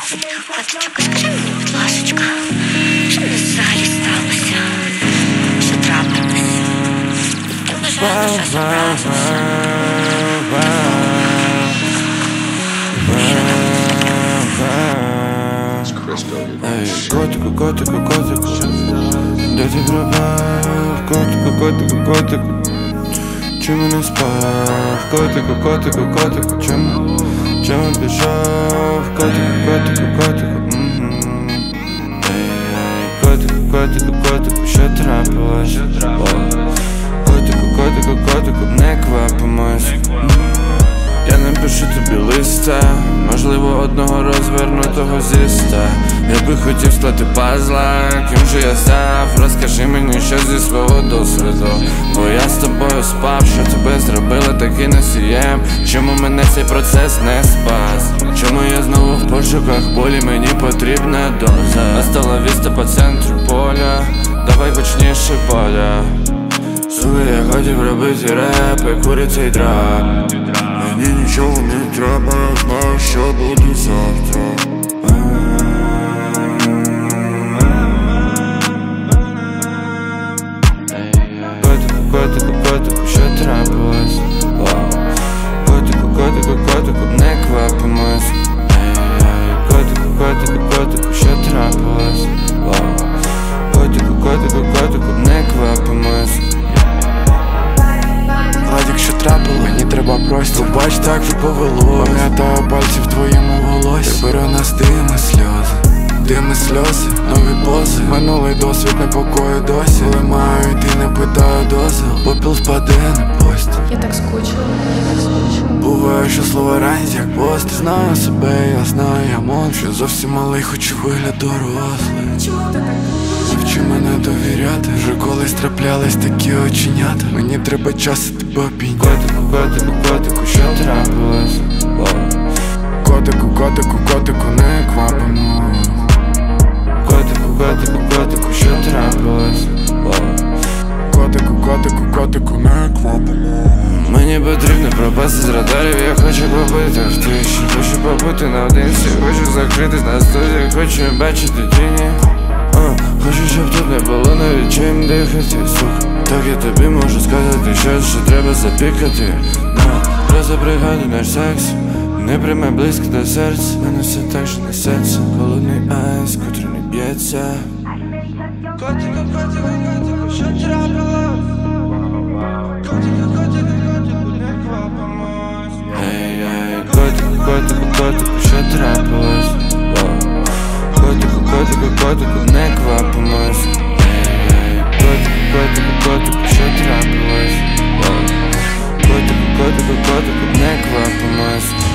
Коточку, скажи, ласочка, що в залі сталося? Що трапилось? Вважаю, що щось Котику, котику, котику, де ти пропав? Котику, котику, котику, чому не спав? Котику, котику, котику, чому пішов? Котику, котику, котику, котику, котику, котику, що трапилось? Котику, котику, котику, не квапимось. Я напишу тобі листа, можливо одного розвернутого зіста. Я би хотів стати пазла, ким же я став? Розкажи мені щось зі свого досвіду, бо я з тобою спав, що тебе зробили таким носієм. Чому мене цей процес не спас? Чому я знову в пошуках болі, мені потрібна доза? Настала віста по центру поля, давай гучніше поля. Сука, я хотів робити реп, і куриця й драп. Мені нічого не треба, знаю, що буде завтра. Котику, котику, котику, що трапилось? Котику, котику, котику, не квапимось. Котику, котику, котику, що трапилось? Котику, котику, котику, не квапимось. Ладік, що трапило, мені треба простір. Бач, так вже повело. Пам'ятаю пальці в твоєму волосі. Тепер у нас дими сльози, дими сльози, нові пози. Минулий досвід непокою досі. Коли маю йти, не питаю дозвіл. Попіл впаде на пост. Я так скучила, я так скучила. Буває, що слова ранять як пост. Знаю себе, я знаю, я мовчу. Зовсім малий, хочу вигляд дорослий. Чому ти так? Навчи мене довіряти. Вже колись траплялись такі оченята. Мені треба час і тебе обійняти. Котику, котику, котику, що трапилось? Котику, котику, котику, не квапимо. Котику, котику, котику, що трапилось? Котику, котику, котику, не квапимо. Мені потрібно пропасти з радарів, я хочу побити в тиші. Хочу побути наодинці, хочу закритись на студії, хочу бачити тіні. Хочу, щоб тут не було навіть чим дихати, сука. Так я тобі можу сказати щось, що треба запікати. Просто пригадуй наш секс, не приймай близько до серця. Мене все так же несеться, холодний айс, котрий не б'ється. Котику, котику, котику, що трапилось? Котику, котику, котику, не квапимось. Ей-ей, котику, котику, котику, що трапилось? Котику, котику, котику, не квапимось. Котику, котику, котику, що трапилось? Котику, котику, котику, не квапимось.